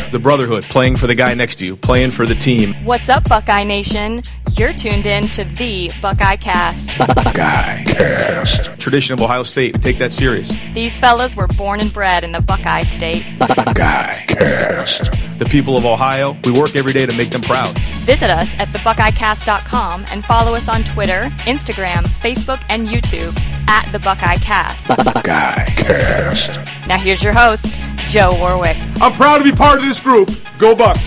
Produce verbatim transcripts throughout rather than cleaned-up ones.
the brotherhood, playing for the guy next to you, playing for the team. What's up, Buckeye Nation? You're tuned in to the Buckeye Cast. Buckeye Cast. Tradition of Ohio State. We take that serious. These fellas were born and bred in the Buckeye State. Buckeye Cast. The people of Ohio, we work every day to make them proud. Visit us at the buckeye cast dot com and follow us on Twitter, Instagram, Facebook, and YouTube at the Buckeye Cast. Buckeye Cast. Now here's your host, Joe Warwick. I'm proud to be part of this group. Go Bucks.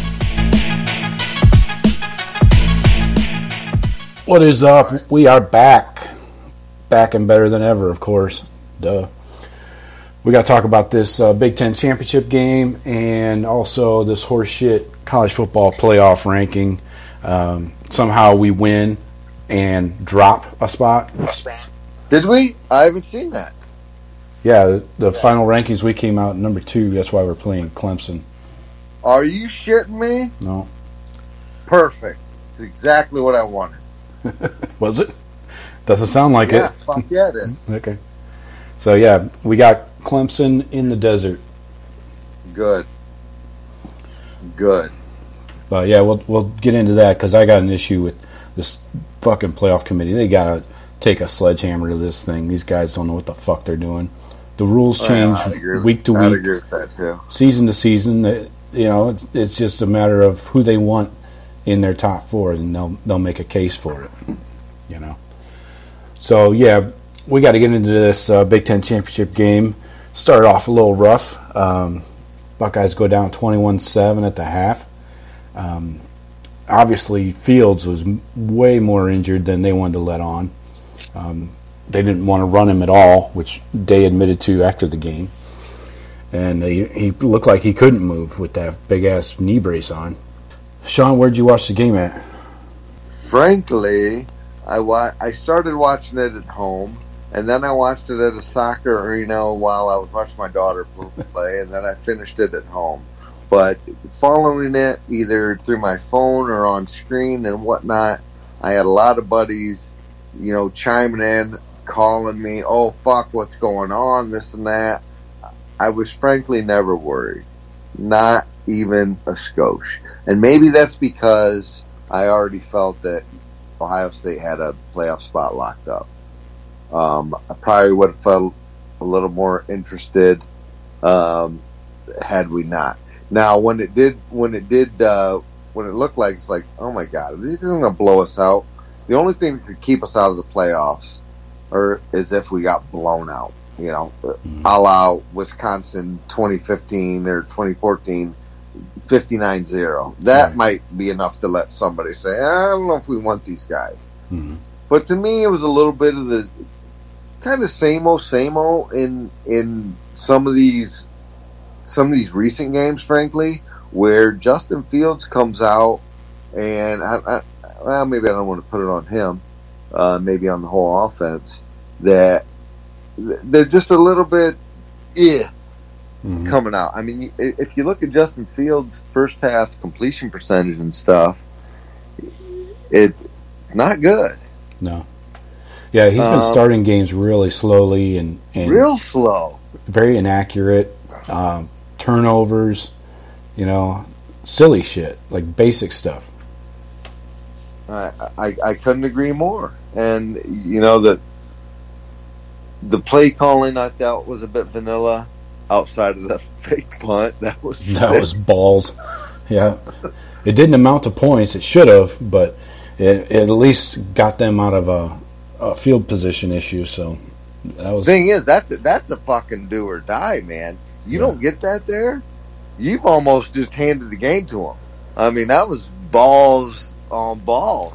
What is up? We are back. Back and better than ever, of course. Duh. We got to talk about this uh, Big Ten championship game and also this horseshit college football playoff ranking. Um, somehow we win and drop a spot. Did we? I haven't seen that. Yeah, the, the final rankings, we came out number two. That's why we're playing Clemson. Are you shitting me? No. Perfect. It's exactly what I wanted. Was it? Doesn't sound like yeah, it. Fuck yeah, it is. Okay. So, yeah, we got Clemson in the desert. Good. Good. But, yeah, we'll we'll get into that because I got an issue with this fucking playoff committee. They got to take a sledgehammer to this thing. These guys don't know what the fuck they're doing. The rules change know, week to week, I'd agree with that too. season to season. You know, it's just a matter of who they want in their top four, and they'll they'll make a case for it. You know. So yeah, we got to get into this uh, Big Ten championship game. Started off a little rough. Um, Buckeyes go down twenty-one seven at the half. Um, obviously, Fields was m- way more injured than they wanted to let on. Um, they didn't want to run him at all, which Day admitted to after the game. And they, he looked like he couldn't move with that big-ass knee brace on. Sean, where'd you watch the game at? Frankly, I, wa- I started watching it at home, and then I watched it at a soccer arena while I was watching my daughter play, and then I finished it at home. But following it either through my phone or on screen and whatnot, I had a lot of buddies, you know, chiming in, calling me, oh, fuck, what's going on, this and that. I was frankly never worried. Not even a skosh. And maybe that's because I already felt that Ohio State had a playoff spot locked up. Um, I probably would have felt a little more interested um, had we not. Now, when it did, when it did, uh, when it looked like it's like, oh my God, this is going to blow us out. The only thing that could keep us out of the playoffs, or is if we got blown out. You know, mm-hmm. a la Wisconsin twenty fifteen or twenty fourteen, fifty-nine zero. That right. might be enough to let somebody say, I don't know if we want these guys. Mm-hmm. But to me, it was a little bit of the kind of same old, same old in in some of these some of these recent games, frankly, where Justin Fields comes out and I, I, well, maybe I don't want to put it on him, uh, maybe on the whole offense, that they're just a little bit, yeah, mm-hmm. coming out. I mean, if you look at Justin Fields' first half completion percentage and stuff, it, it's not good. No. Yeah, he's been um, starting games really slowly and, and real slow, very inaccurate, um, turnovers, you know, silly shit, like basic stuff. I, I I couldn't agree more. And, you know, the, the play calling I thought was a bit vanilla outside of the fake punt. That was That sick. was balls. Yeah. It didn't amount to points. It should have, but it, it at least got them out of a, a field position issue. So that was. Thing is, that's a, that's a fucking do or die, man. You yeah. don't get that there. You've almost just handed the game to them. I mean, that was balls on balls.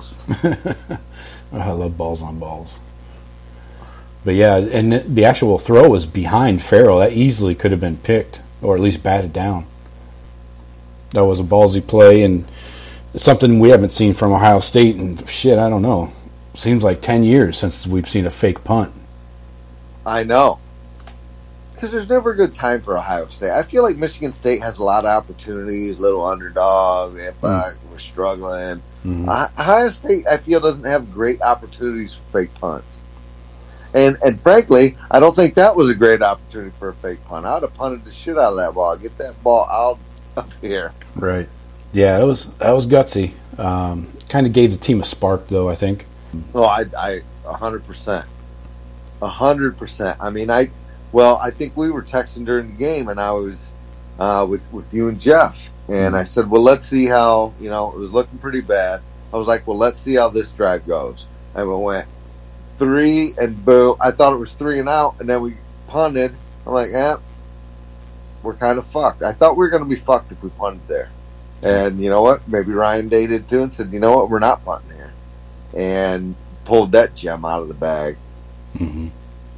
I love balls on balls. But yeah, and the actual throw was behind Farrell. That easily could have been picked, or at least batted down. That was a ballsy play, and it's something we haven't seen from Ohio State in, shit, I don't know. Seems like ten years since we've seen a fake punt. I know. Because there's never a good time for Ohio State. I feel like Michigan State has a lot of opportunities, little underdog, they mm. we're struggling. Mm-hmm. Ohio State, I feel, doesn't have great opportunities for fake punts. And and frankly, I don't think that was a great opportunity for a fake punt. I would have punted the shit out of that ball. Get that ball out up here. Right. Yeah, that was that was gutsy. Um, kind of gave the team a spark, though, I think. Oh, I, I, a hundred percent, a hundred percent. I mean, I, well, I think we were texting during the game, and I was uh, with with you and Jeff, and I said, well, let's see how, you know, it was looking pretty bad. I was like, well, let's see how this drive goes. And we went three and boom. I thought it was three and out, and then we punted. I'm like, eh, we're kind of fucked. I thought we were going to be fucked if we punted there. And you know what? Maybe Ryan Day did too, and said, you know what? We're not punting here. And pulled that gem out of the bag. Mm-hmm.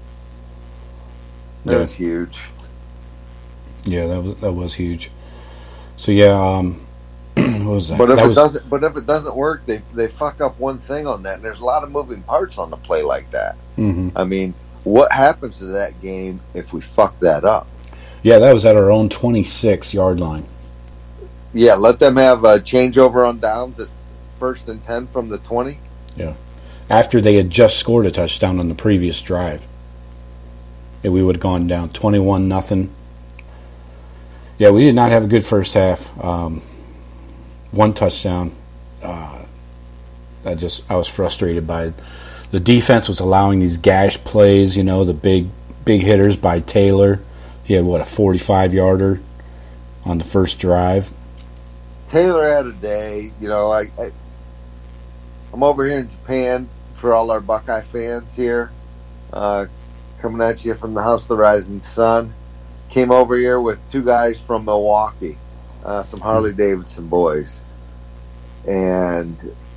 That Yeah. was huge. Yeah, that was that was huge. So yeah, um, what was that? But if that it was, doesn't, but if it doesn't work, they they fuck up one thing on that. And there's a lot of moving parts on the play like that. mhm. I mean, what happens to that game if we fuck that up? Yeah, that was at our own twenty-six yard line. Yeah, let them have a changeover on downs at first and ten from the twenty. Yeah, after they had just scored a touchdown on the previous drive, and we would have gone down twenty-one nothing. Yeah, we did not have a good first half. Um, one touchdown. Uh, I just I was frustrated by it. The defense was allowing these gash plays. You know, the big big hitters by Taylor. He had what a forty-five yarder on the first drive. Taylor had a day. You know, I, I I'm over here in Japan for all our Buckeye fans here, uh, coming at you from the House of the Rising Sun. Came over here with two guys from Milwaukee, uh, some Harley Davidson boys, and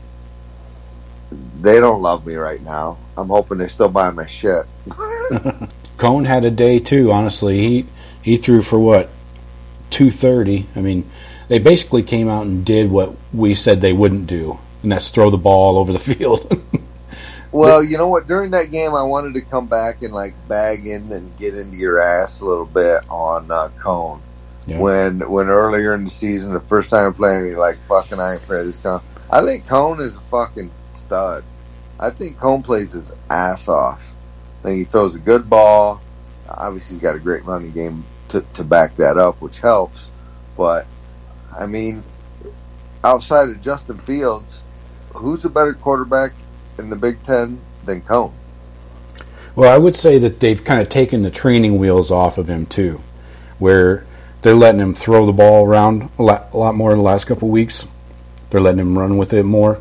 they don't love me right now. I'm hoping they still buy my shit. Cone had a day too. Honestly, he he threw for what two thirty. I mean, they basically came out and did what we said they wouldn't do, and that's throw the ball over the field. Well, you know what? During that game, I wanted to come back and like bag in and get into your ass a little bit on uh, Cone. Yeah. When when earlier in the season, the first time playing, you're like, "Fucking, I ain't afraid of this Cone." I think Cone is a fucking stud. I think Cone plays his ass off. I think he throws a good ball. Obviously, he's got a great running game to to back that up, which helps. But I mean, outside of Justin Fields, who's a better quarterback in the Big Ten than Cone? Well, I would say that they've kind of taken the training wheels off of him too, where they're letting him throw the ball around a lot, a lot more in the last couple of weeks. They're letting him run with it more.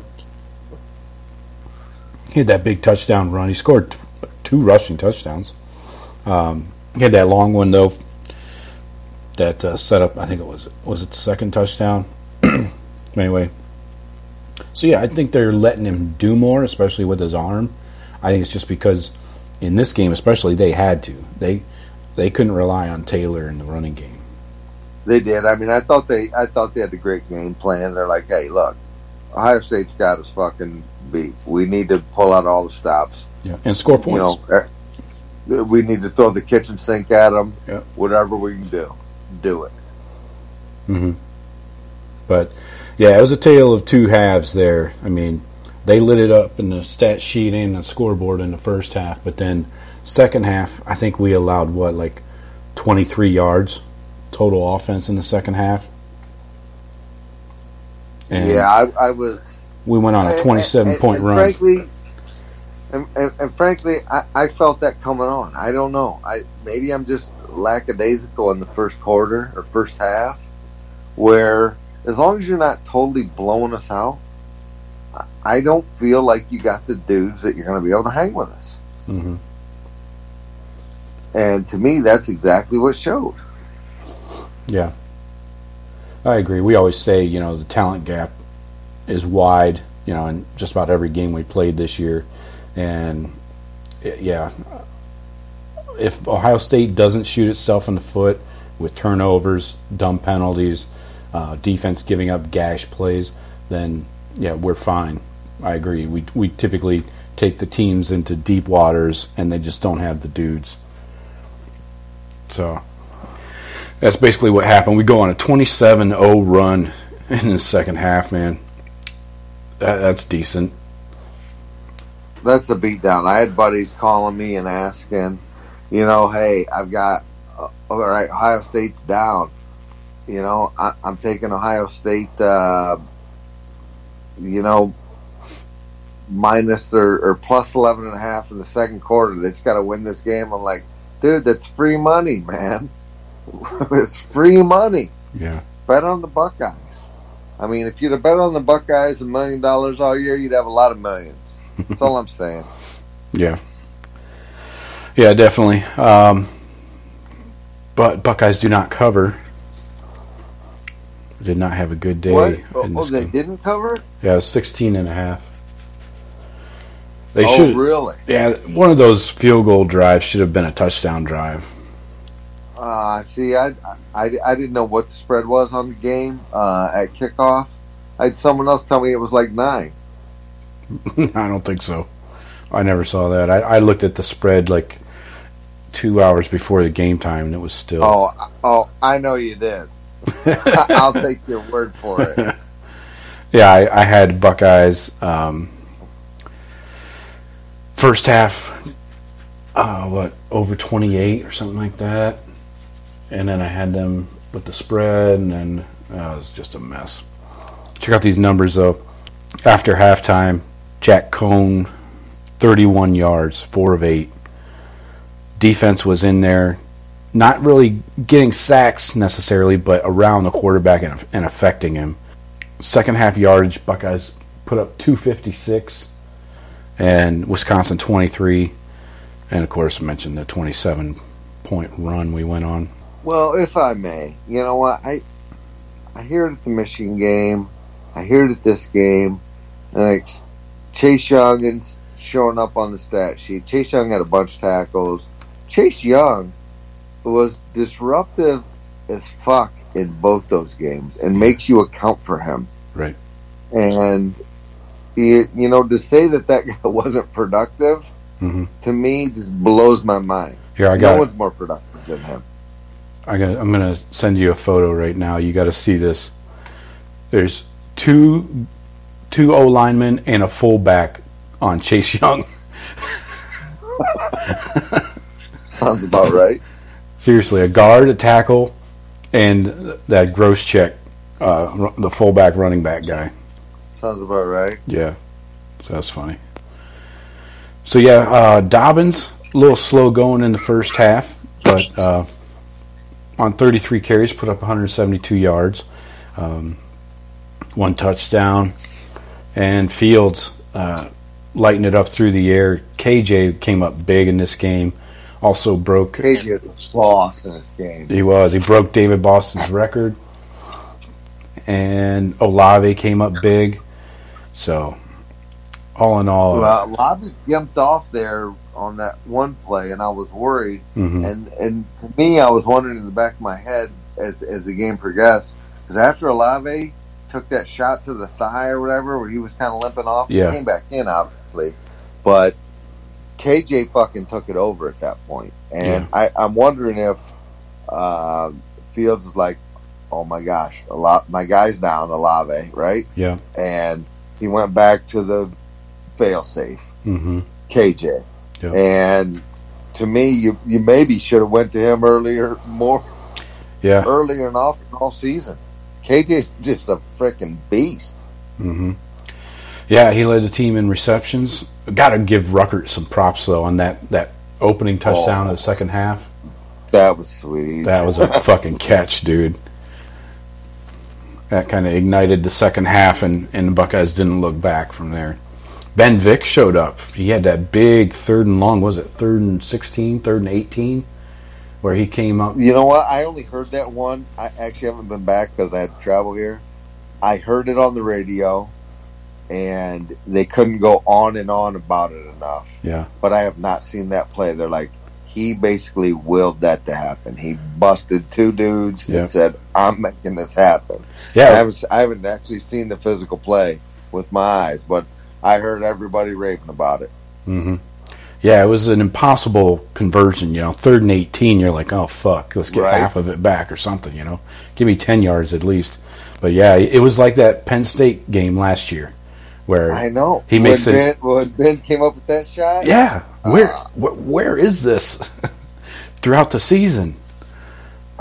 He had that big touchdown run. He scored t- two rushing touchdowns. Um, he had that long one though that uh, set up. I think it was was it the second touchdown. Anyway. So, yeah, I think they're letting him do more, especially with his arm. I think it's just because in this game especially, they had to. They they couldn't rely on Taylor in the running game. They did. I mean, I thought they I thought they had a great game plan. They're like, hey, look, Ohio State's got us fucking beat. We need to pull out all the stops. Yeah, and score points. You know, we need to throw the kitchen sink at them. Yeah. Whatever we can do, do it. Mm-hmm. But, yeah, it was a tale of two halves there. I mean, they lit it up in the stat sheet and the scoreboard in the first half, but then second half, I think we allowed, what, like twenty-three yards total offense in the second half? And yeah, I, I was... we went on a twenty-seven-point and, and, and run. Frankly, and, and, and frankly, I, I felt that coming on. I don't know. I Maybe I'm just lackadaisical in the first quarter or first half, where as long as you're not totally blowing us out, I don't feel like you got the dudes that you're going to be able to hang with us. Mm-hmm. And to me, that's exactly what showed. Yeah. I agree. We always say, you know, the talent gap is wide, you know, in just about every game we played this year. And, yeah, if Ohio State doesn't shoot itself in the foot with turnovers, dumb penalties, uh, defense giving up gash plays, then, yeah, we're fine. I agree. We we typically take the teams into deep waters, and they just don't have the dudes. So that's basically what happened. We go on a twenty-seven oh run in the second half, man. That, that's decent. That's a beatdown. I had buddies calling me and asking, you know, hey, I've got, uh, all right, Ohio State's down. you know, I, I'm taking Ohio State, uh, you know, minus or, or plus eleven and a half in the second quarter. They just got to win this game. I'm like, dude, that's free money, man. It's free money. Yeah. Bet on the Buckeyes. I mean, if you'd have bet on the Buckeyes a million dollars all year, you'd have a lot of millions. That's all I'm saying. Yeah. Yeah, definitely. Um, but Buckeyes do not cover. Did not have a good day. What? In Oh, this they game. didn't cover? Yeah, it was sixteen and a half. They Oh, should. really? Yeah, one of those field goal drives should have been a touchdown drive. Uh, see, I, I, I didn't know what the spread was on the game uh, at kickoff. I had someone else tell me it was like nine. I don't think so. I never saw that. I, I looked at the spread like two hours before the game time, and it was still. Oh, oh, I know you did. I'll take your word for it. Yeah, I, I had Buckeyes um, first half, uh, what, over twenty-eight or something like that. And then I had them with the spread, and then uh, it was just a mess. Check out these numbers, though. After halftime, Jack Cohn, thirty-one yards, four of eight. Defense was in there, not really getting sacks necessarily, but around the quarterback and, and affecting him. Second half yardage, Buckeyes put up two fifty-six, and Wisconsin twenty-three. And, of course, I mentioned the twenty-seven point run we went on. Well, if I may, you know what? I I hear it at the Michigan game. I hear it at this game. And like Chase Young is showing up on the stat sheet. Chase Young had a bunch of tackles. Chase Young was disruptive as fuck in both those games and makes you account for him. Right. And, you, you know, to say that that guy wasn't productive, Mm-hmm. to me, just blows my mind. Here, I got no it. one's more productive than him. I got, I'm going to send you a photo right now. You got to see this. There's two two O linemen and a fullback on Chase Young. Sounds about right. Seriously, a guard, a tackle, and that gross check, uh, the fullback running back guy. Sounds about right. Yeah, so that's funny. So yeah, uh, Dobbins, a little slow going in the first half, but uh, on thirty-three carries, put up one hundred seventy-two yards, um, one touchdown, and Fields uh, lighting it up through the air. K J came up big in this game. Also broke. K J was boss in this game. He was. He broke David Boston's record, and Olave came up big. So, all in all, Well, Lobby gimped off there on that one play, and I was worried. Mhm. And and to me, I was wondering in the back of my head as as the game progressed, because after Olave took that shot to the thigh or whatever, where he was kind of limping off, Yeah. he came back in, obviously. But K J fucking took it over at that point. And Yeah. I, I'm wondering if uh, Fields was like, oh my gosh, a lot, my guy's down, Olave, right? yeah. And he went back to the fail-safe, Mm-hmm. K J. Yep. And to me, you you maybe should have went to him earlier, more Yeah. earlier and often all season. K J's just a freaking beast. Mm-hmm. Yeah, he led the team in receptions. Got to give Ruckert some props though on that, that opening touchdown Oh. of the second half. That was sweet. That was a fucking catch, dude. That kind of ignited the second half, and, and the Buckeyes didn't look back from there. Ben Vick showed up. He had that big third and long, was it third and sixteen, third and eighteen, where he came up. You know what? I only heard that one. I actually haven't been back because I had to travel here. I heard it on the radio, and they couldn't go on and on about it enough. Yeah, But I have not seen that play. They're like, he basically willed that to happen. He busted two dudes Yeah. and said, I'm making this happen. I yeah, haven't, I haven't actually seen the physical play with my eyes, but I heard everybody raving about it. hmm yeah. It was an impossible conversion. You know, third and eighteen. You're like, oh fuck, let's get Right. half of it back or something. You know, give me ten yards at least. But yeah, it was like that Penn State game last year, where I know. he makes when it. Ben, when Ben came up with that shot? Yeah, where Uh, wh- where is this throughout the season?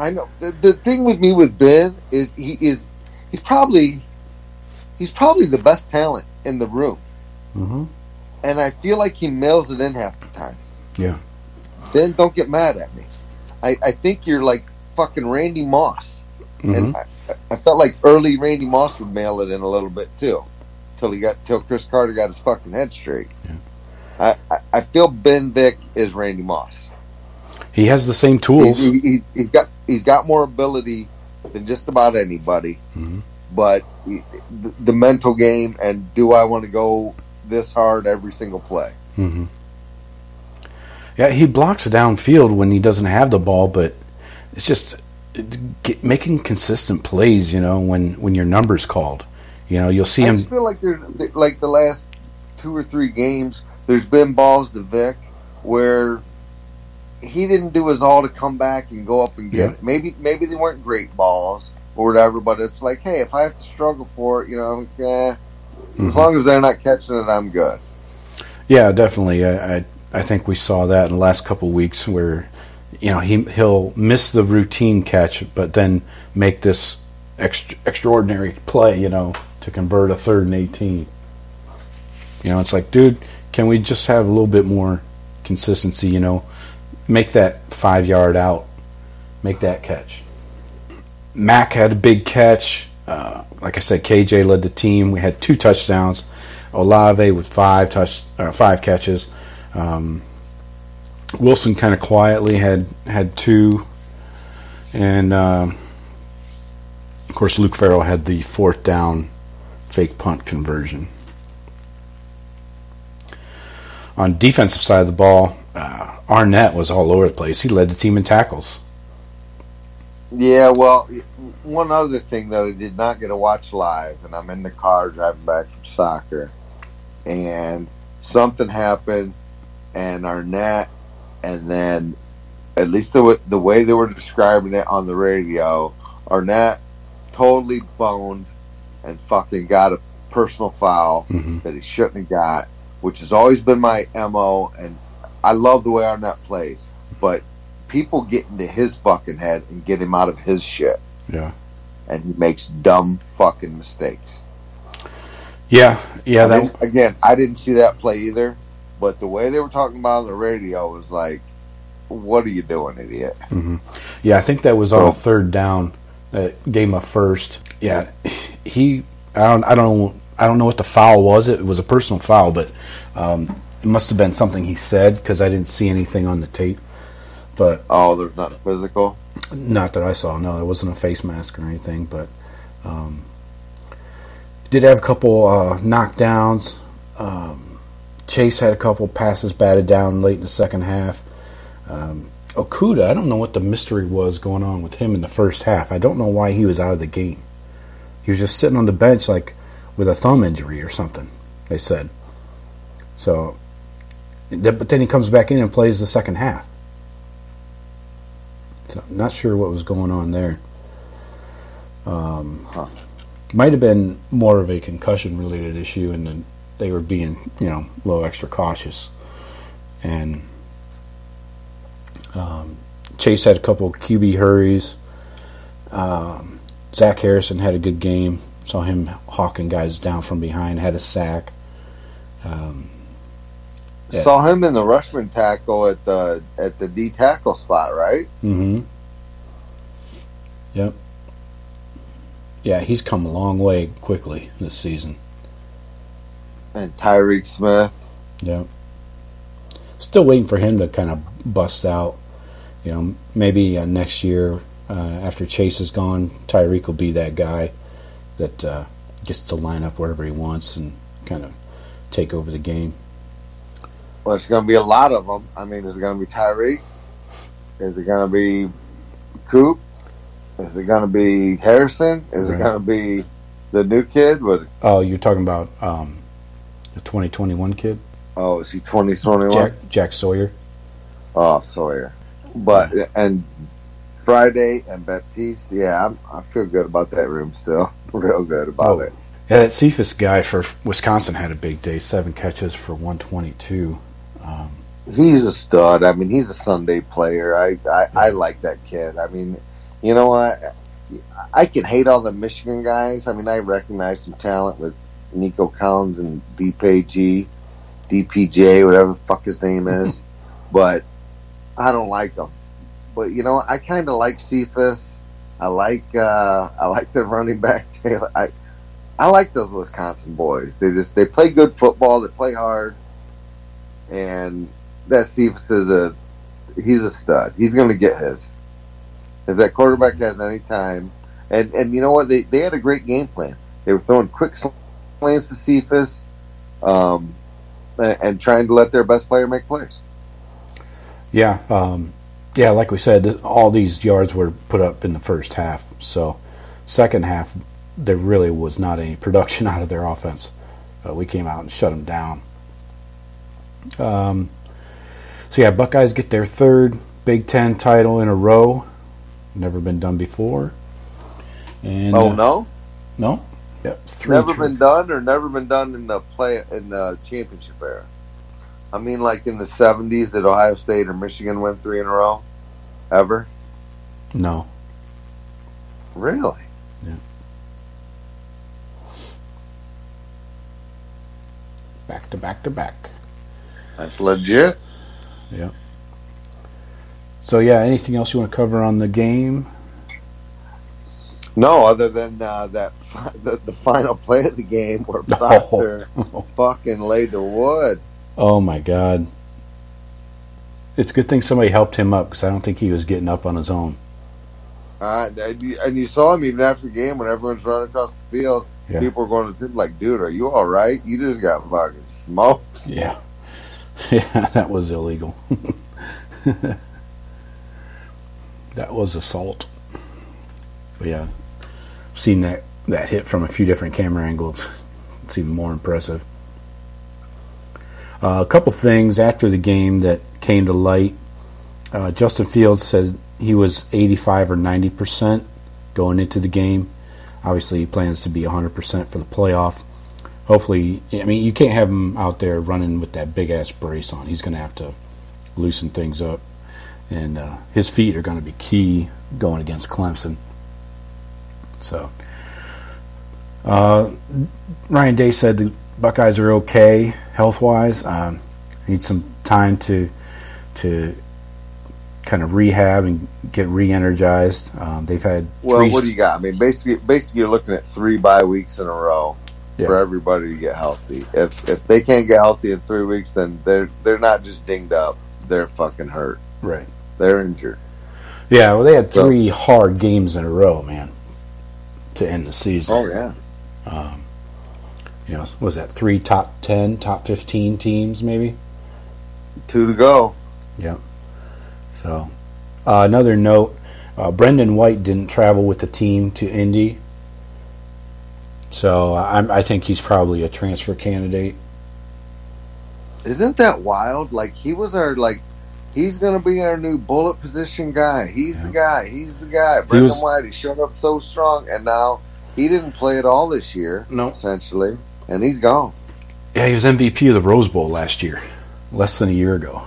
I know. The, the thing with me with Ben is he is he's probably he's probably the best talent in the room. Mm-hmm. And I feel like he mails it in half the time. Yeah. Ben, don't get mad at me. I, I think you're like fucking Randy Moss. Mm-hmm. And I, I felt like early Randy Moss would mail it in a little bit too. Till he got till Chris Carter got his fucking head straight. Yeah. I, I, I feel Ben Vick is Randy Moss. He has the same tools. He, he, he, he's got he's got more ability than just about anybody. Mm-hmm. But he, the, the mental game and do I want to go this hard every single play? Mm-hmm. Yeah, he blocks downfield when he doesn't have the ball, but it's just get, making consistent plays. You know, when, when your number's called, you know, you'll see I him. I just feel like there's like the last two or three games. There's been balls to Vic where he didn't do his all to come back and go up and get Yeah. it. Maybe maybe they weren't great balls or whatever, but it's like, hey, if I have to struggle for it, you know, eh, Mm-hmm. as long as they're not catching it, I'm good. Yeah, definitely. I, I I think we saw that in the last couple of weeks where, you know, he he'll miss the routine catch, but then make this extra, extraordinary play, you know, to convert a third and eighteen. You know, it's like, dude, can we just have a little bit more consistency? You know, make that five yard out, make that catch. Mac had a big catch. Uh, like I said, K J led the team. We had two touchdowns. Olave with five touch, uh, five catches. Um, Wilson kind of quietly had had two, and uh, of course Luke Farrell had the fourth down fake punt conversion. On defensive side of the ball, uh, Arnett was all over the place. He led the team in tackles. Yeah, well, one other thing that I did not get to watch live, and I'm in the car driving back from soccer, and something happened, and Arnett, and then at least the the way they were describing it on the radio, Arnett totally boned and fucking got a personal foul Mm-hmm. that he shouldn't have got, which has always been my M O, and I love the way Arnett plays, but people get into his fucking head and get him out of his shit. Yeah. And he makes dumb fucking mistakes. Yeah, yeah. I That didn't- again, I didn't see that play either, but the way they were talking about it on the radio was like, what are you doing, idiot? Mm-hmm. Yeah, I think that was on So- a third down. That gave him a first. Yeah, he. I don't. I don't know. I don't know what the foul was. It was a personal foul, but um, it must have been something he said because I didn't see anything on the tape. But Oh, there's nothing physical? not that I saw. No, it wasn't a face mask or anything. But um, did have a couple uh, knockdowns. Um, Chase had a couple passes batted down late in the second half. Um, Okuda, I don't know what the mystery was going on with him in the first half. I don't know why he was out of the game. He was just sitting on the bench like with a thumb injury or something, they said. So, but then he comes back in and plays the second half. So I'm not sure what was going on there. Um, Huh. Might have been more of a concussion-related issue, and then they were being, you know, a little extra cautious. And um, Chase had a couple Q B hurries. Um, Zach Harrison had a good game. Saw him hawking guys down from behind. Had a sack. Um, Yeah. Saw him in the rushman tackle at the at the D tackle spot, right? Mm-hmm. Yep. Yeah, he's come a long way quickly this season. And Tyreek Smith. Yep. Still waiting for him to kind of bust out. You know, maybe uh, next year uh, after Chase is gone, Tyreek will be that guy that uh, gets to line up wherever he wants and kind of take over the game. Well, it's going to be a lot of them. I mean, is it going to be Tyreek? Is it going to be Coop? Is it going to be Harrison? Is Right. it going to be the new kid? With Oh, you're talking about um, the twenty twenty-one kid? oh, is he twenty twenty-one? Jack, Jack Sawyer? Oh, Sawyer. But and Friday and Baptiste, yeah, I'm, I feel good about that room still. Real good about Oh. it. Yeah, that Cephas guy for Wisconsin had a big day. Seven catches for one twenty-two. Um, He's a stud. I mean, he's a Sunday player. I I, I like that kid. I mean, you know what? I, I can hate all the Michigan guys. I mean, I recognize some talent with Nico Collins and D P G, D P J, whatever the fuck his name is, but I don't like them. But you know, I kind of like Cephas. I like uh, I like the running back Taylor. I I like those Wisconsin boys. They just they play good football. They play hard, and that Cephas is a he's a stud. He's going to get his. If that quarterback has any time, and and you know what, they they had a great game plan. They were throwing quick slants to Cephas, um, and, and trying to let their best player make plays. Yeah, um, yeah. Like we said, all these yards were put up in the first half. So, second half, there really was not any production out of their offense. Uh, we came out and shut them down. Um, so yeah, Buckeyes get their third Big Ten title in a row. Never been done before. And, oh uh, no, no, yep, three never tri- been done, or never been done in the play in the championship era. I mean, like in the seventies, did Ohio State or Michigan win three in a row? Ever? No. Really? Yeah. Back to back to back. That's legit. Yeah. So yeah, anything else you want to cover on the game? No, other than uh, that fi- the, the final play of the game where Proctor Oh. fucking laid the wood. Oh my God! It's a good thing somebody helped him up because I don't think he was getting up on his own. Uh, and you- and you saw him even after the game when everyone's running across the field. Yeah. People were going to like, "Dude, are you all right? You just got fucking smoked." Yeah, yeah, that was illegal. That was assault. But yeah, seen that that hit from a few different camera angles. It's even more impressive. Uh, a couple things after the game that came to light. Uh, Justin Fields said he was eighty-five or ninety percent going into the game. Obviously, he plans to be one hundred percent for the playoff. Hopefully, I mean, you can't have him out there running with that big-ass brace on. He's going to have to loosen things up. And uh, his feet are going to be key going against Clemson. So, uh, Ryan Day said the Buckeyes are okay health-wise. Um, need some time to to kind of rehab and get re-energized. Um, they've had Well, three what do you got? I mean, basically, basically, you're looking at three bye weeks in a row Yeah. for everybody to get healthy. If if they can't get healthy in three weeks, then they're they're not just dinged up; they're fucking hurt. right. They're injured. Yeah, well, they had So- three hard games in a row, man, to end the season. Oh yeah. You know, was that three top ten, top fifteen teams, maybe? Two to go. Yeah. So, uh, another note, uh, Brendan White didn't travel with the team to Indy. So, I, I think he's probably a transfer candidate. Isn't that wild? Like, he was our, like, he's going to be our new bullet position guy. He's Yeah. the guy. He's the guy. Brendan was- White, he showed up so strong, and now he didn't play at all this year, No. essentially, and he's gone. Yeah, he was M V P of the Rose Bowl last year, less than a year ago.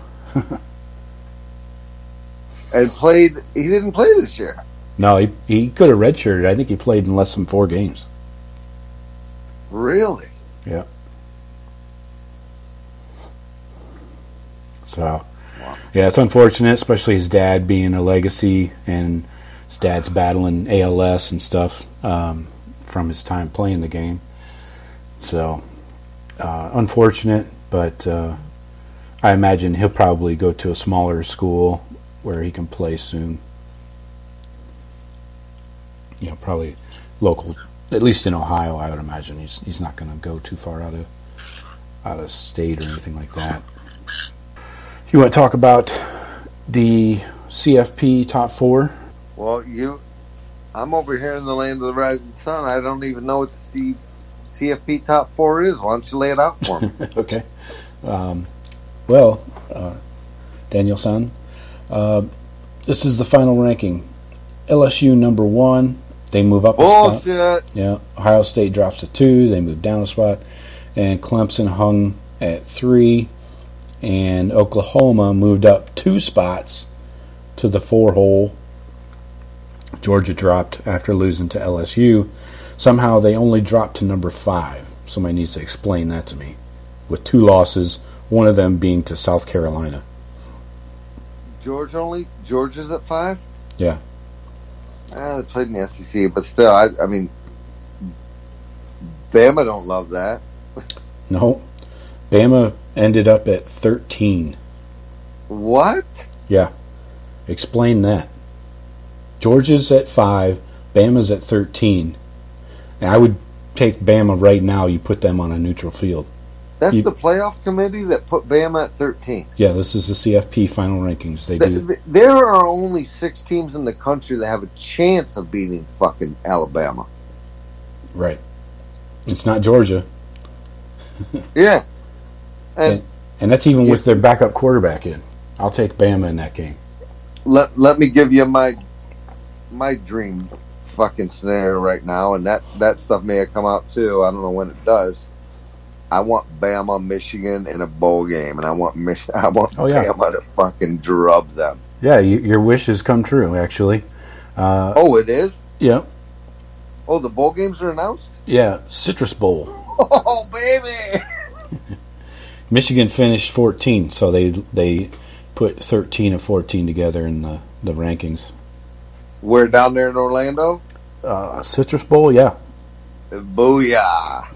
And played, he didn't play this year. No, he, he could have redshirted. I think he played in less than four games. Really? Yeah. So, yeah, it's unfortunate, especially his dad being a legacy, and his dad's battling A L S and stuff um, from his time playing the game. So, uh, unfortunate, but uh, I imagine he'll probably go to a smaller school where he can play soon. You know, probably local, at least in Ohio. I would imagine he's he's not going to go too far out of out of state or anything like that. You want to talk about the C F P top four? Well, you, I'm over here in the land of the rising sun. I don't even know what the C, CFP top four is. Why don't you lay it out for me? Okay. Um, well, uh, Daniel-san, uh, this is the final ranking. L S U number one. They move up a spot. Bullshit. Yeah. Ohio State drops to two. They move down a spot. And Clemson hung at three. And Oklahoma moved up two spots to the four hole. Georgia dropped after losing to L S U. Somehow they only dropped to number five. Somebody needs to explain that to me. With two losses, one of them being to South Carolina. Georgia only? Georgia's at five? Yeah. Ah, they played in the S E C, but still, I, I mean, Bama don't love that. No. Bama ended up at thirteen. What? Yeah. Explain that. Georgia's at five, Bama's at thirteen. And I would take Bama right now, you put them on a neutral field. That's you, the playoff committee that put Bama at thirteen. Yeah, this is the C F P final rankings. They the, do. The, there are only six teams in the country that have a chance of beating fucking Alabama. Right. It's not Georgia. Yeah. And, and, and that's even with their backup quarterback in. I'll take Bama in that game. Let let me give you my my dream fucking scenario right now, and that, that stuff may have come out too. I don't know when it does. I want Bama, Michigan in a bowl game, and I want Mich- I want oh, yeah. Bama to fucking drub them. Yeah, you, your wish has come true, actually. Uh, oh, it is? Yeah. Oh, the bowl games are announced? Yeah, Citrus Bowl. Oh, baby! Michigan finished fourteen, so they they put thirteen and fourteen together in the, the rankings. We're down there in Orlando? Uh, Citrus Bowl, yeah. Booyah!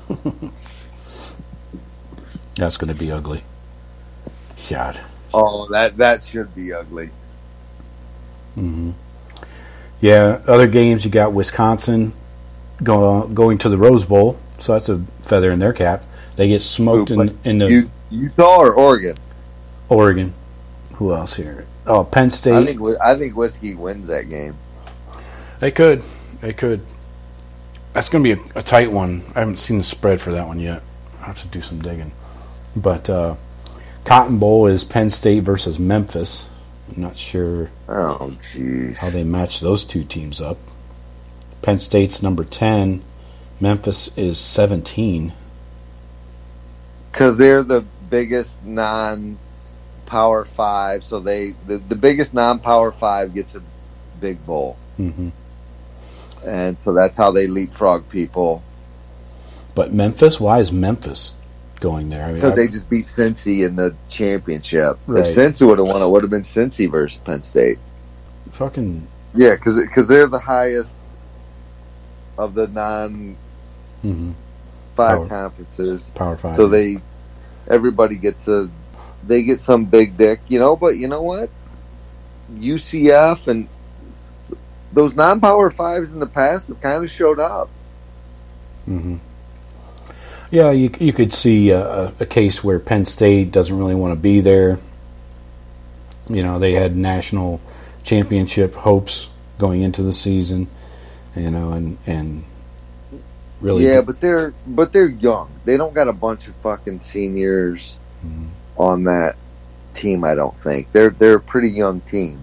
That's going to be ugly. God. Oh, that that should be ugly. Mm-hmm. Yeah, other games, you got Wisconsin go, going to the Rose Bowl, so that's a feather in their cap. They get smoked Ooh, in, in the... You, Utah or Oregon? Oregon. Who else here? Oh, Penn State. I think I think Whiskey wins that game. They could. They could. That's going to be a, a tight one. I haven't seen the spread for that one yet. I'll have to do some digging. But uh, Cotton Bowl is Penn State versus Memphis. I'm not sure oh, jeez. how they match those two teams up. Penn State's number ten. Memphis is seventeen. Because they're the biggest non-Power Five, so they the, the biggest non-Power Five gets a big bowl. Mm-hmm. And so that's how they leapfrog people. But Memphis? Why is Memphis going there? Because I mean, they just beat Cincy in the championship. Right. If Cincy would have won, it would have been Cincy versus Penn State. Fucking... Yeah, because they're the highest of the non... Mm-hmm. Five Power, conferences. Power Five. So they... Everybody gets a... They get some big dick, you know, but you know what? U C F and... Those non-Power Fives in the past have kind of showed up. Mm-hmm. Yeah, you you could see a, a case where Penn State doesn't really want to be there. You know, they had national championship hopes going into the season. You know, and and really, yeah, but they're but they're young. They don't got a bunch of fucking seniors mm-hmm. on that team. I don't think they're they're a pretty young team.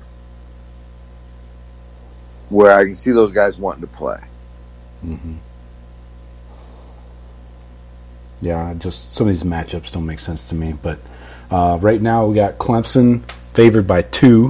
Where I can see those guys wanting to play. Mm-hmm. Yeah, just some of these matchups don't make sense to me. But uh, right now we got Clemson favored by two.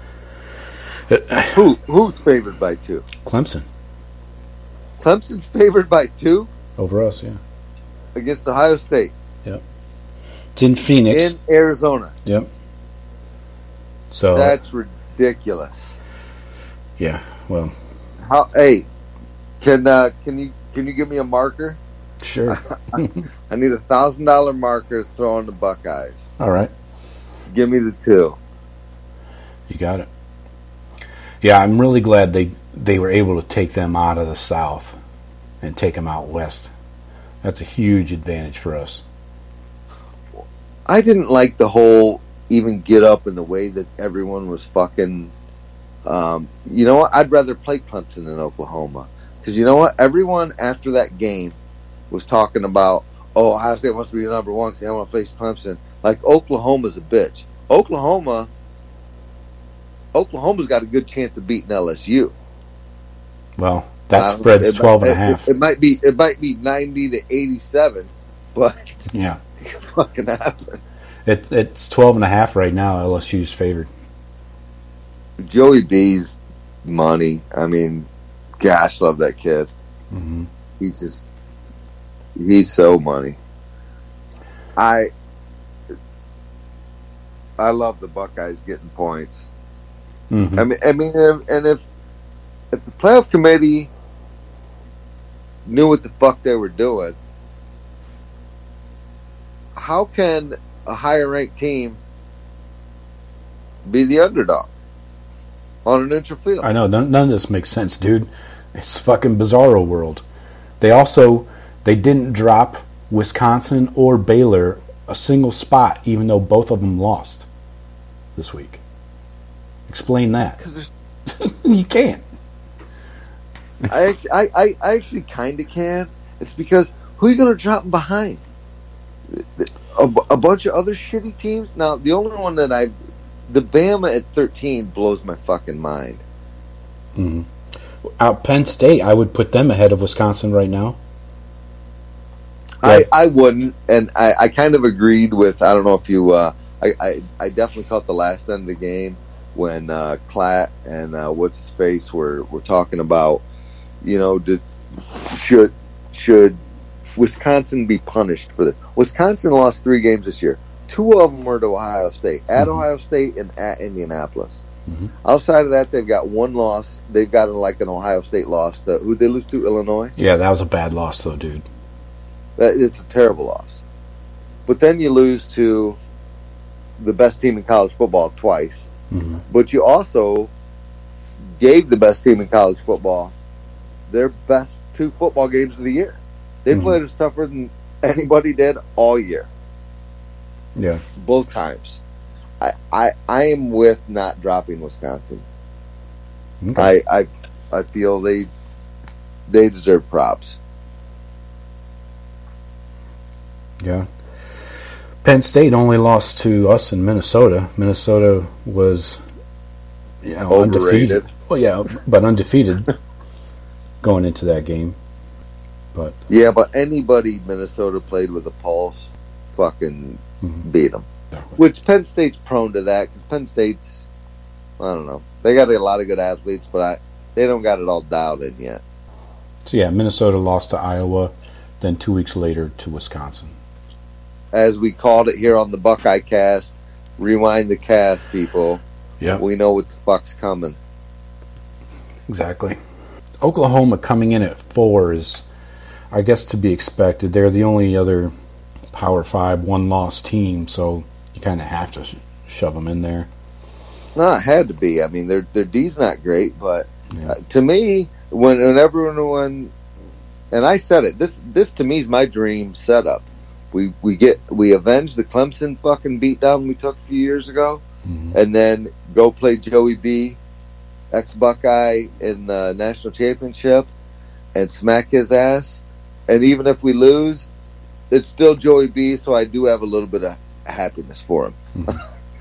Who who's favored by two? Clemson. Clemson's favored by two over us, yeah. Against Ohio State. Yep. It's in Phoenix, in Arizona. Yep. So that's ridiculous. Yeah. Well, how? Hey, can uh, can you can you give me a marker? Sure. I need a thousand dollar marker to throw on the Buckeyes. All right. Give me the two. You got it. Yeah, I'm really glad they they were able to take them out of the South and take them out west. That's a huge advantage for us. I didn't like the whole even get up in the way that everyone was fucking. Um, you know what? I'd rather play Clemson than Oklahoma. Because you know what? Everyone after that game was talking about, oh, Ohio State wants to be the number one because they want to face Clemson. Like, Oklahoma's a bitch. Oklahoma, Oklahoma's got a good chance of beating L S U. Well, that spread's twelve and a half. It, it, it might be it might be ninety to eighty-seven, but yeah, it can fucking happen. It, it's twelve and a half right now. L S U's favored. Joey B's money. I mean, gosh, love that kid. Mm-hmm. He's just, he's so money. I, I love the Buckeyes getting points. Mm-hmm. I mean, I mean, and if if the playoff committee knew what the fuck they were doing, how can a higher ranked team be the underdog on an neutral field? I know none, none of this makes sense, dude. It's fucking bizarro world. They also they didn't drop Wisconsin or Baylor a single spot, even though both of them lost this week. Explain that. You can't. I actually, I, I, I actually kind of can. It's because who are you going to drop behind? A, a bunch of other shitty teams? Now, the only one that I... The Bama at thirteen blows my fucking mind. Mm-hmm. Out Penn State, I would put them ahead of Wisconsin right now. I, I wouldn't, and I, I kind of agreed with, I don't know if you... Uh, I, I, I definitely caught the last end of the game when uh, Klatt and uh, what's his face were, were talking about, you know, did, should should Wisconsin be punished for this? Wisconsin lost three games this year. Two of them were to Ohio State, at mm-hmm. Ohio State and at Indianapolis. Mm-hmm. Outside of that, they've got one loss. They've got like an Ohio State loss. To, who did they lose to? Illinois? Yeah, that was a bad loss, though, dude. That, it's a terrible loss. But then you lose to the best team in college football twice. Mm-hmm. But you also gave the best team in college football their best two football games of the year. They mm-hmm. played us tougher than anybody did all year. Yeah. Both times. I, I, I am with not dropping Wisconsin. Okay. I, I I feel they they deserve props. Yeah. Penn State only lost to us in Minnesota. Minnesota was you know, undefeated. Well, yeah, but undefeated going into that game. But yeah, but anybody Minnesota played with a pulse, fucking mm-hmm. beat them. Which Penn State's prone to that because Penn State's, I don't know, they got a lot of good athletes, but I, they don't got it all dialed in yet. So yeah, Minnesota lost to Iowa, then two weeks later to Wisconsin. As we called it here on the Buckeye Cast, rewind the cast, people. Yeah, we know what the fuck's coming. Exactly. Oklahoma coming in at four is, I guess, to be expected. They're the only other Power Five one-loss team, so you kind of have to sh- shove them in there. No, it had to be. I mean, their their D's not great, but yeah. uh, to me, when whenever everyone, and I said it, this this to me is my dream setup. We we get we avenge the Clemson fucking beatdown we took a few years ago, mm-hmm. and then go play Joey B, ex-Buckeye in the national championship, and smack his ass. And even if we lose, it's still Joey B, so I do have a little bit of happiness for him. Mm-hmm.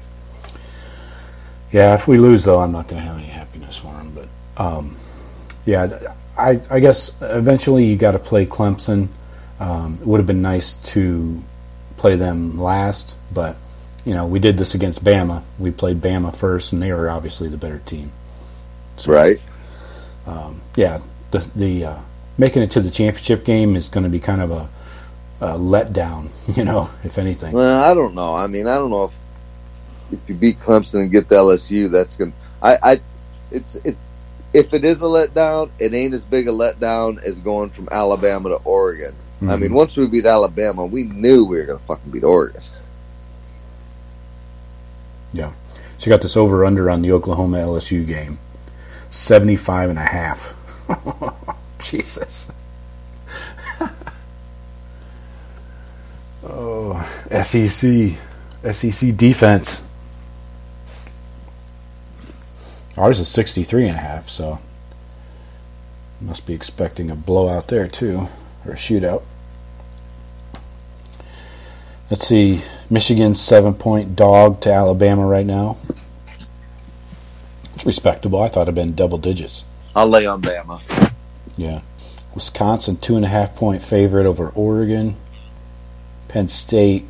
Yeah, if we lose, though, I'm not going to have any happiness for him. But, um, yeah, I, I guess eventually you got to play Clemson. Um, it would have been nice to play them last, but, you know, we did this against Bama. We played Bama first, and they were obviously the better team. So, right. Um, yeah, the, the uh, making it to the championship game is going to be kind of a Uh, let down, you know, if anything. Well, I don't know. I mean, I don't know if if you beat Clemson and get the L S U, that's gonna. I, I, it's it. If it is a letdown, it ain't as big a letdown as going from Alabama to Oregon. Mm-hmm. I mean, once we beat Alabama, we knew we were gonna fucking beat Oregon. Yeah, so you got this over under on the Oklahoma L S U game, seventy-five and a half. Jesus. Oh, S E C, S E C defense. Ours is sixty-three and a half, so must be expecting a blowout there too, or a shootout. Let's see, Michigan's seven-point dog to Alabama right now. It's respectable. I thought it'd been double digits. I'll lay on Bama. Yeah, Wisconsin two and a half point favorite over Oregon. Penn State,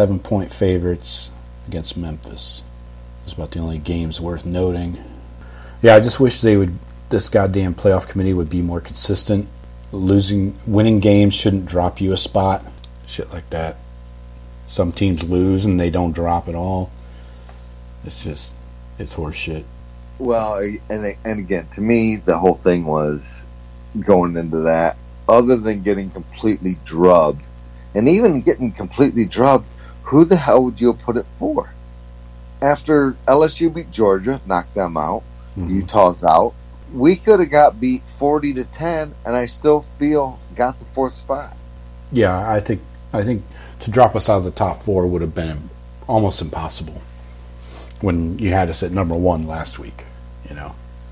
seven-point favorites against Memphis. It's about the only games worth noting. Yeah, I just wish they would. This goddamn playoff committee would be more consistent. Losing, winning games shouldn't drop you a spot. Shit like that. Some teams lose and they don't drop at all. It's just, it's horse shit. Well, and and again, to me, the whole thing was going into that. Other than getting completely drubbed, and even getting completely drubbed, who the hell would you have put it for? After L S U beat Georgia, knocked them out, mm-hmm. Utah's out. We could have got beat forty to ten, and I still feel got the fourth spot. Yeah, I think I think to drop us out of the top four would have been almost impossible when you had us at number one last week. You know,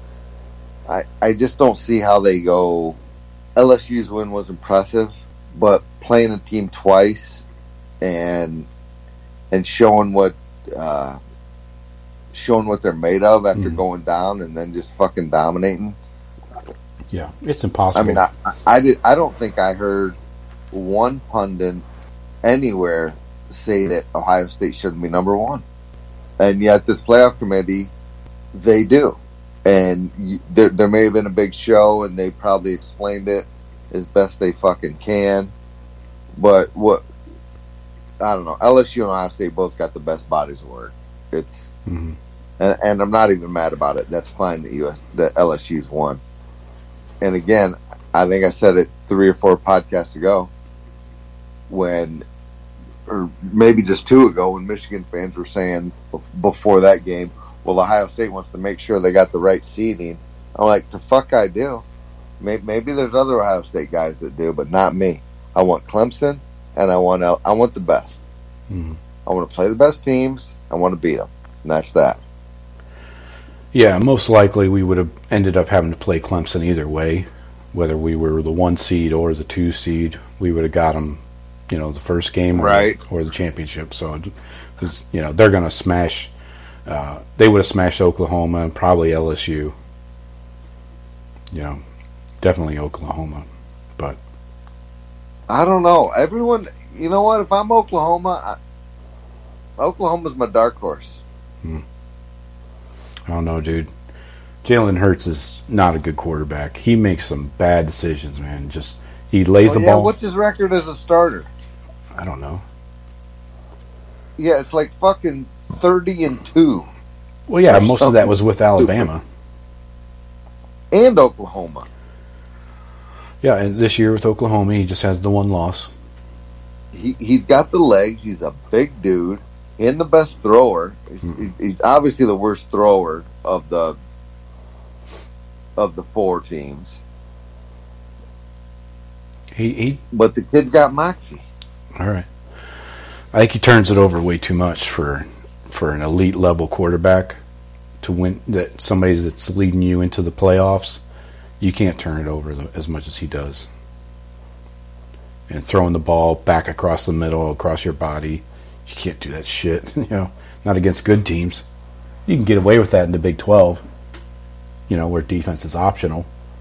I I just don't see how they go. L S U's win was impressive, but playing a team twice and and showing what. Uh, showing what they're made of after mm. going down and then just fucking dominating. Yeah, it's impossible. I mean, I, I, did, I don't think I heard one pundit anywhere say that Ohio State shouldn't be number one. And yet this playoff committee, they do. And you, there, there may have been a big show and they probably explained it as best they fucking can. But what, I don't know, L S U and Ohio State both got the best bodies of work. It's, mm-hmm. And, and I'm not even mad about it. That's fine that U S that L S U's won. And again, I think I said it three or four podcasts ago, when, or maybe just two ago, when Michigan fans were saying before that game, "Well, Ohio State wants to make sure they got the right seeding." I'm like, the fuck I do. Maybe, maybe there's other Ohio State guys that do, but not me. I want Clemson, and I want I want the best. Mm-hmm. I want to play the best teams. I want to beat them, and that's that. Yeah, most likely we would have ended up having to play Clemson either way, whether we were the one seed or the two seed. We would have got them, you know, the first game or, right. or the championship. So, cause, you know, they're going to smash. Uh, they would have smashed Oklahoma and probably L S U. You know, definitely Oklahoma, but I don't know. Everyone, you know what? If I'm Oklahoma, I, Oklahoma's my dark horse. Hmm. I don't know, dude. Jalen Hurts is not a good quarterback. He makes some bad decisions, man. Just he lays well, the yeah, ball. What's his record as a starter? I don't know. Yeah, it's like fucking thirty and two. Well, yeah, most of that was with Alabama and Oklahoma. Yeah, and this year with Oklahoma, he just has the one loss. He he's got the legs. He's a big dude. And the best thrower. Mm-hmm. He's obviously the worst thrower of the of the four teams. He, he but the kid's got moxie. All right. I think he turns it over way too much for for an elite level quarterback to win. That somebody that's leading you into the playoffs, you can't turn it over as much as he does. And throwing the ball back across the middle, across your body. You can't do that shit, you know, not against good teams. You can get away with that in the Big twelve, you know, where defense is optional.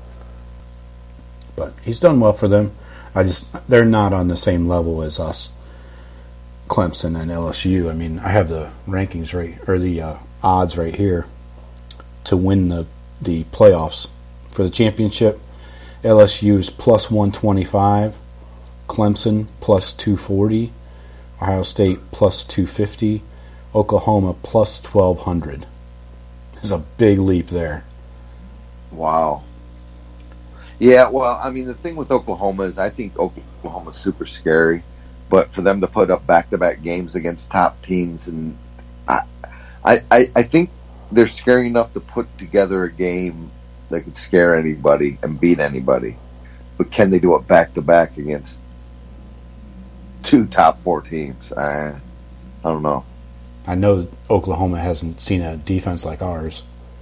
But he's done well for them. I just, they're not on the same level as us, Clemson and L S U. I mean, I have the rankings right, or the uh, odds right here to win the, the playoffs. For the championship, L S U is plus one twenty-five, Clemson plus two forty, Ohio State plus two fifty, Oklahoma plus twelve hundred. There's a big leap there. Wow. Yeah, well, I mean, the thing with Oklahoma is I think Oklahoma's super scary, but for them to put up back-to-back games against top teams, and I, I, I think they're scary enough to put together a game that could scare anybody and beat anybody. But can they do it back-to-back against two top four teams? I, I don't know. I know that Oklahoma hasn't seen a defense like ours.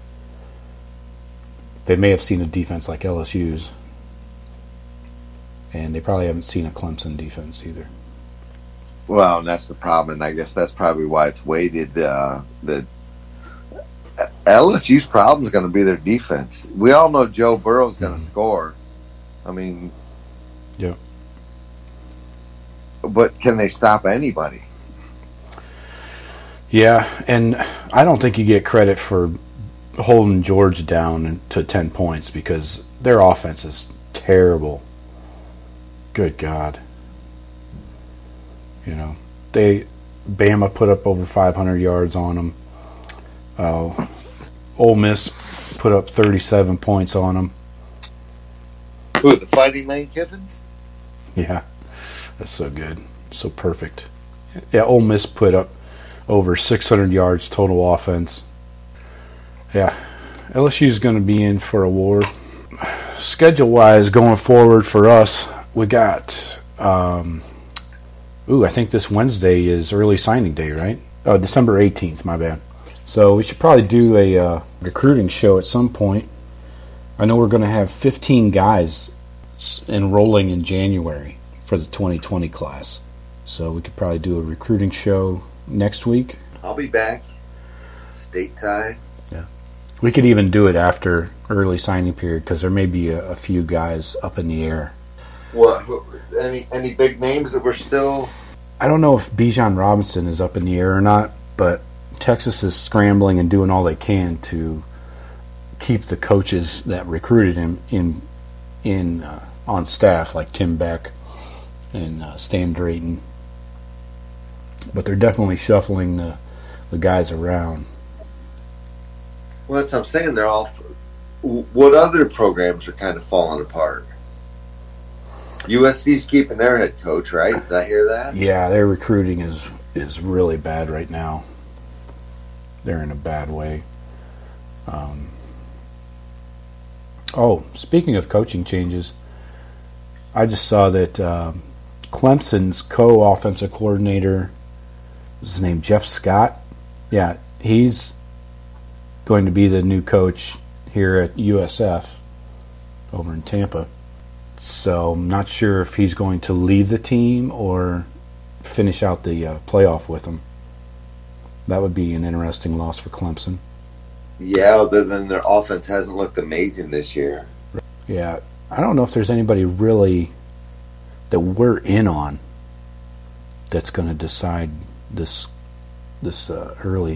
They may have seen a defense like L S U's. And they probably haven't seen a Clemson defense either. Well, and that's the problem. And I guess that's probably why it's weighted. Uh, that L S U's problem is going to be their defense. We all know Joe Burrow's going to mm-hmm. score. I mean... Yeah. But can they stop anybody? Yeah, and I don't think you get credit for holding Georgia down to ten points because their offense is terrible. Good God. You know, they Bama put up over five hundred yards on them. Uh, Ole Miss put up thirty-seven points on them. Who, the Fighting Lane Kiffins? Yeah, that's so good. So perfect. Yeah, Ole Miss put up over six hundred yards total offense. Yeah, L S U's going to be in for a war. Schedule-wise, going forward for us, we got, um, ooh, I think this Wednesday is early signing day, right? Oh, December eighteenth, my bad. So we should probably do a uh, recruiting show at some point. I know we're going to have fifteen guys enrolling in January for the twenty twenty class. So we could probably do a recruiting show next week. I'll be back. Stateside. Yeah. We could even do it after early signing period because there may be a, a few guys up in the air. What? Any any big names that we're still... I don't know if Bijan Robinson is up in the air or not, but Texas is scrambling and doing all they can to keep the coaches that recruited him in in uh, on staff, like Tim Beck and uh, Stan Drayton. But they're definitely shuffling the, the guys around. Well, that's what I'm saying. They're all... What other programs are kind of falling apart? U S C's keeping their head coach, right? Did I hear that? Yeah, their recruiting is is really bad right now. They're in a bad way. Um, oh, speaking of coaching changes, I just saw that um, Clemson's co-offensive coordinator, is his name Jeff Scott? Yeah, he's going to be the new coach here at U S F over in Tampa. So I'm not sure if he's going to leave the team or finish out the uh, playoff with them. That would be an interesting loss for Clemson. Yeah, other than their offense hasn't looked amazing this year. Yeah, I don't know if there's anybody really that we're in on that's going to decide this this uh, early.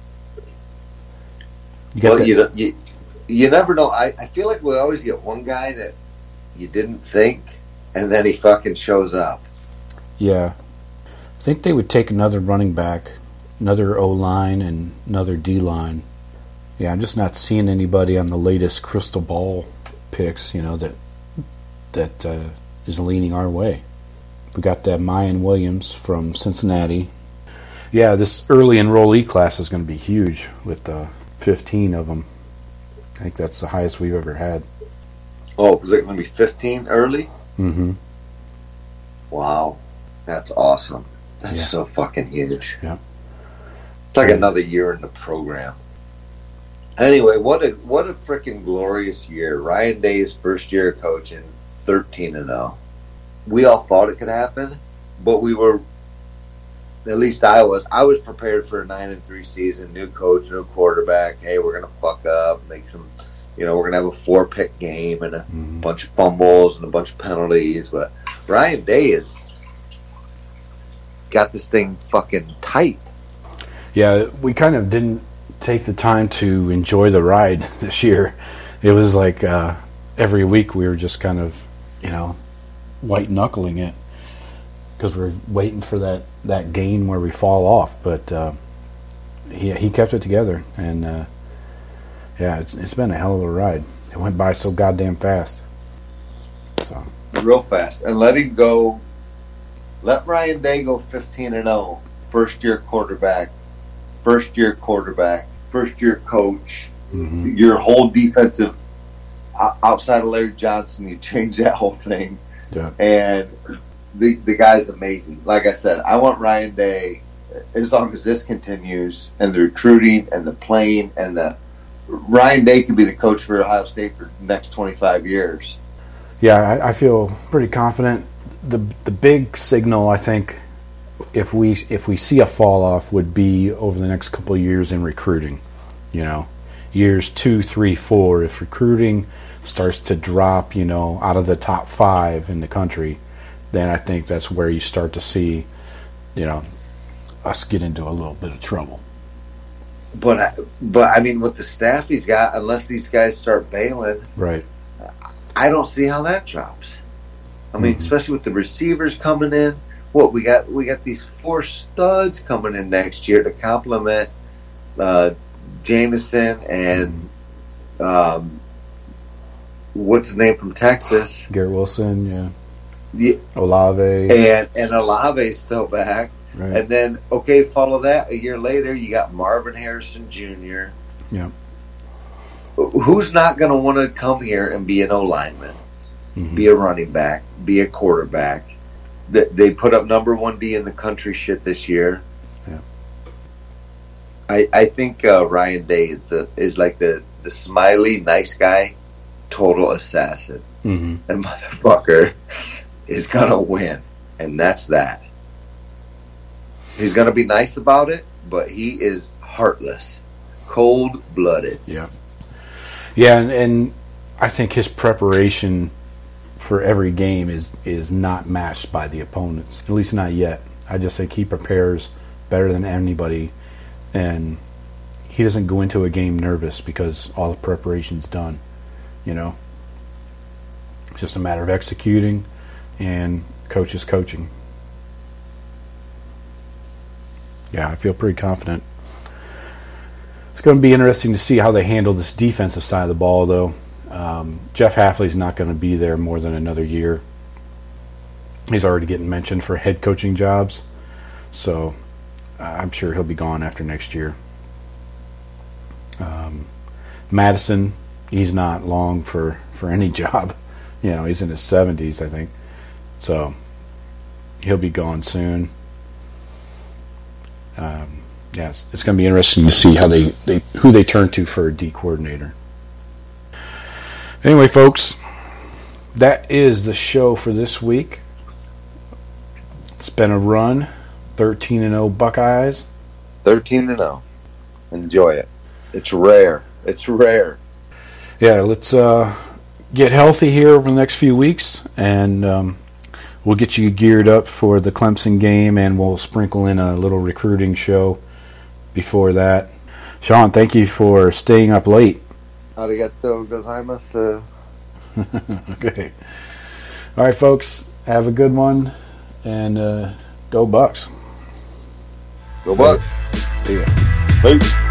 You got well, that? you, don't- you you never know. I, I feel like we always get one guy that you didn't think, and then he fucking shows up. Yeah. I think they would take another running back, another O-line, and another D-line. Yeah, I'm just not seeing anybody on the latest crystal ball picks, you know, that that uh, is leaning our way. We got that Mayan Williams from Cincinnati. Yeah, this early enrollee class is going to be huge with uh, fifteen of them. I think that's the highest we've ever had. Oh, is it going to be fifteen early? Mm-hmm. Wow. That's awesome. That's Yeah. so fucking huge. Yeah. It's like another year in the program. Anyway, what a what a freaking glorious year. Ryan Day's first year of coaching, thirteen and oh. We all thought it could happen, but we were, at least I was, I was prepared for a nine and three season, new coach, new quarterback. Hey, we're going to fuck up, make some, you know, we're going to have a four-pick game and a Mm-hmm. bunch of fumbles and a bunch of penalties. But Ryan Day has got this thing fucking tight. Yeah, we kind of didn't take the time to enjoy the ride this year. It was like uh, every week we were just kind of, you know, white-knuckling it because we're waiting for that, that game where we fall off. But uh, he, he kept it together, and uh, yeah, it's, it's been a hell of a ride. It went by so goddamn fast. So Real fast. And let him go, let Ryan Day go fifteen and oh. First year quarterback, first year quarterback, first year coach, mm-hmm. your whole defensive, outside of Larry Johnson, you change that whole thing. Yeah. And the the guy's amazing. Like I said, I want Ryan Day, as long as this continues, and the recruiting and the playing and the Ryan Day could be the coach for Ohio State for the next twenty-five years. Yeah, I, I feel pretty confident. The the big signal, I think, if we if we see a fall off, would be over the next couple of years in recruiting. You know, years two, three, four. If recruiting starts to drop, you know, out of the top five in the country, then I think that's where you start to see, you know, us get into a little bit of trouble. but I, but I mean, with the staff he's got, unless these guys start bailing, right? I don't see how that drops. I mean, mm-hmm. especially with the receivers coming in. What we got? We got these four studs coming in next year to complement uh, Jameson and um, what's his name from Texas? Garrett Wilson, yeah. yeah. Olave. And and Olave's still back. Right. And then, okay, follow that. A year later, you got Marvin Harrison Junior Yeah. Who's not going to want to come here and be an O-lineman, mm-hmm. be a running back, be a quarterback? They put up number one D in the country shit this year. Yeah. I I think uh, Ryan Day is the is like the, the smiley nice guy, total assassin. Mm-hmm. And motherfucker is gonna win, and that's that. He's gonna be nice about it, but he is heartless, cold blooded. Yeah. Yeah, and, and I think his preparation for every game is is not matched by the opponents, at least not yet. I just think he prepares better than anybody, and he doesn't go into a game nervous because all the preparation's done. You know, it's just a matter of executing and coaches coaching. Yeah, I feel pretty confident. It's going to be interesting to see how they handle this defensive side of the ball, though. Um, Jeff Hafley's not going to be there more than another year. He's already getting mentioned for head coaching jobs, so uh, I'm sure he'll be gone after next year. Um, Madison, he's not long for, for any job. You know, he's in his seventies, I think. So he'll be gone soon. Um, yeah, it's, it's going to be interesting to see how they, they who they turn to for a D coordinator. Anyway, folks, that is the show for this week. It's been a run, thirteen and oh Buckeyes. thirteen and oh. Enjoy it. It's rare. It's rare. Yeah, let's uh, get healthy here over the next few weeks, and um, we'll get you geared up for the Clemson game, and we'll sprinkle in a little recruiting show before that. Sean, thank you for staying up late. Arigato gozaimasu. Okay. All right, folks. Have a good one, and uh, go Bucks. Go Bucks. See ya. Peace.